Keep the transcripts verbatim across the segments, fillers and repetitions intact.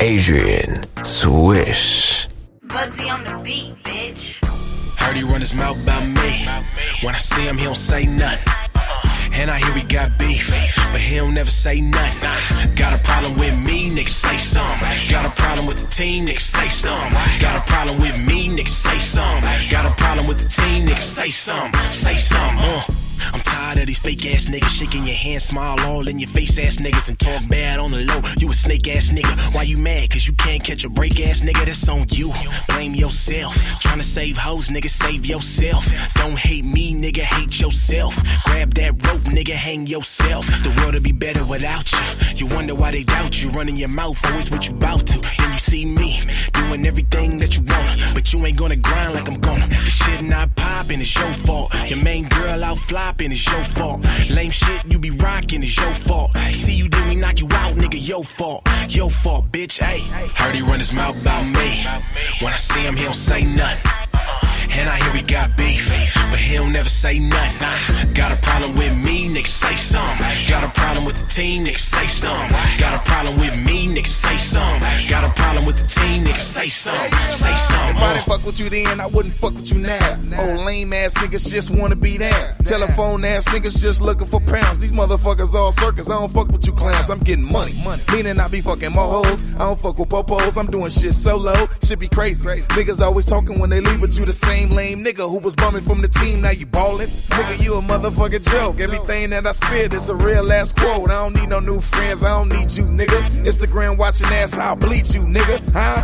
Adrian Swish. Bugsy on the beat, bitch. Heard he run his mouth about me. When I see him, he don't say nothing. And I hear he got beef, but he don't never say nothing. Got a problem with me, nigga, say something. Got a problem with the team, nigga, say something. Got a problem with me, nigga, say something. Got a problem with the team, nigga, say something. Say something, uh. I'm tired of these fake ass niggas shaking your hand, smile all in your face ass niggas and talk bad on the low. You a snake ass nigga. Why you mad? Cause you can't catch a break ass nigga. That's on you. Blame yourself. Trying to save hoes, nigga, save yourself. Don't hate me, nigga, hate yourself. Grab that rope, nigga, hang yourself. The world would be better without you. You wonder why they doubt you. Running your mouth, always what you bout to. Then you see me doing everything that you want, but you ain't gonna grind like I'm gonna. The shit not poppin', it's your fault. Your main girl out flopping, it's your fault. Lame shit you be rocking, it's your fault. See you did me knock you out, nigga, your fault. Your fault, bitch, ayy. Heard he run his mouth about me. When I see him, he don't say nothing. And I hear he got beef, but he don't never say nothing. Got a problem with me, nigga, say something. Got a problem with the team, nigga, say something. Got a problem with me, nigga, say something. Got a problem with the team, nigga, say something. Say something. If I didn't fuck with you then, I wouldn't fuck with you now. Old lame ass niggas just wanna be there. Telephone ass niggas just looking for pounds. These motherfuckers all circus. I don't fuck with you clowns. I'm getting money. Meaning I be fucking more hoes. I don't fuck with popos. I'm doing shit solo. Shit be crazy. Niggas always talking when they leave, but you the same lame nigga who was bumming from the team. Now you ballin'. Nigga, you a motherfucking joke. Everything that I spit is a real ass quote. I don't need no new friends. I don't need you, nigga. Instagram watching ass, I'll bleach you, nigga.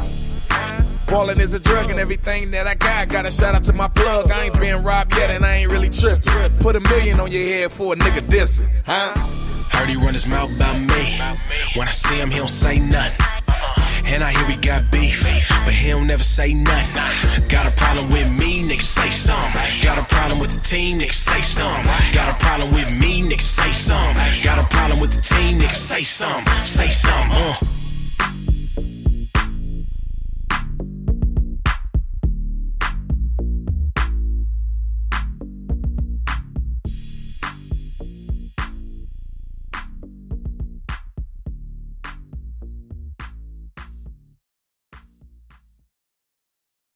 Huh? Ballin' is a drug and everything that I got. Got a shout out to my plug. I ain't been robbed yet and I ain't really trippin'. Put a million on your head for a nigga dissing, huh? Heard he run his mouth about me. When I see him, he don't say nothing. And I hear he got beef, but he don't never say nothing. Got a problem with me, nigga, say something. Got a problem with the team, nigga, say something. Got a problem with me, nigga, say something. Got a problem with the team, nigga, say something. Say something, uh.